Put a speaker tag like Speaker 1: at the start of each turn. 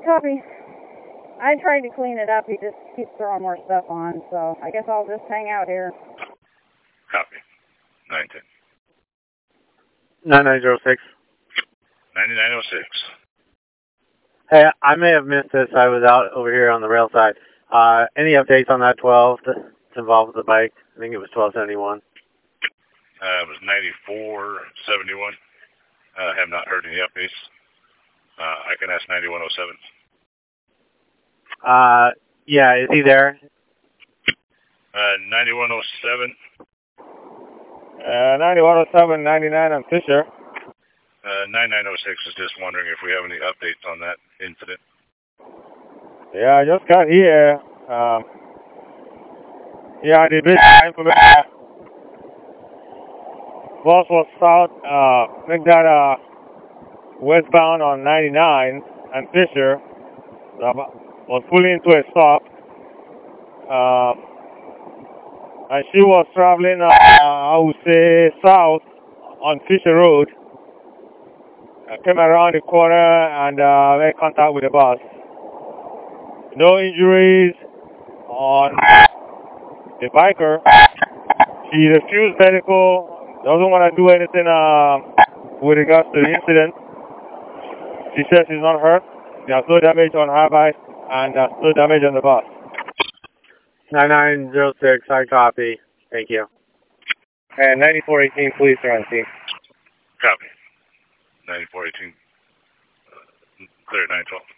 Speaker 1: Copy. I tried to clean it up. He just keeps throwing more stuff on, so I guess I'll just hang out here.
Speaker 2: Copy. 910.
Speaker 3: 9906.
Speaker 2: 9906.
Speaker 3: Hey, I may have missed this. I was out over here on the rail side. Any updates on that 12 that's involved with the bike? I think it was 1271.
Speaker 2: It was 9471. Have not heard any updates. I can ask 9107.
Speaker 3: Yeah, is he there?
Speaker 2: 9107.
Speaker 4: 9107, 99 on Fisher.
Speaker 2: 9906 is just wondering if we have any updates on that incident.
Speaker 4: Yeah, I just got here. Yeah, the big information. Bus was south, make that westbound on 99 and Fisher. Was pulling into a stop. And she was traveling, I would say, south on Fisher Road. I came around the corner and made contact with the bus. No injuries on the biker. She refused medical, doesn't want to do anything with regards to the incident. She says she's not hurt. There's no damage on her bike and there's no damage on the bus.
Speaker 3: 9906, I copy. Thank you.
Speaker 4: And 9418, police are on scene.
Speaker 2: Copy. 9418. Clear 912.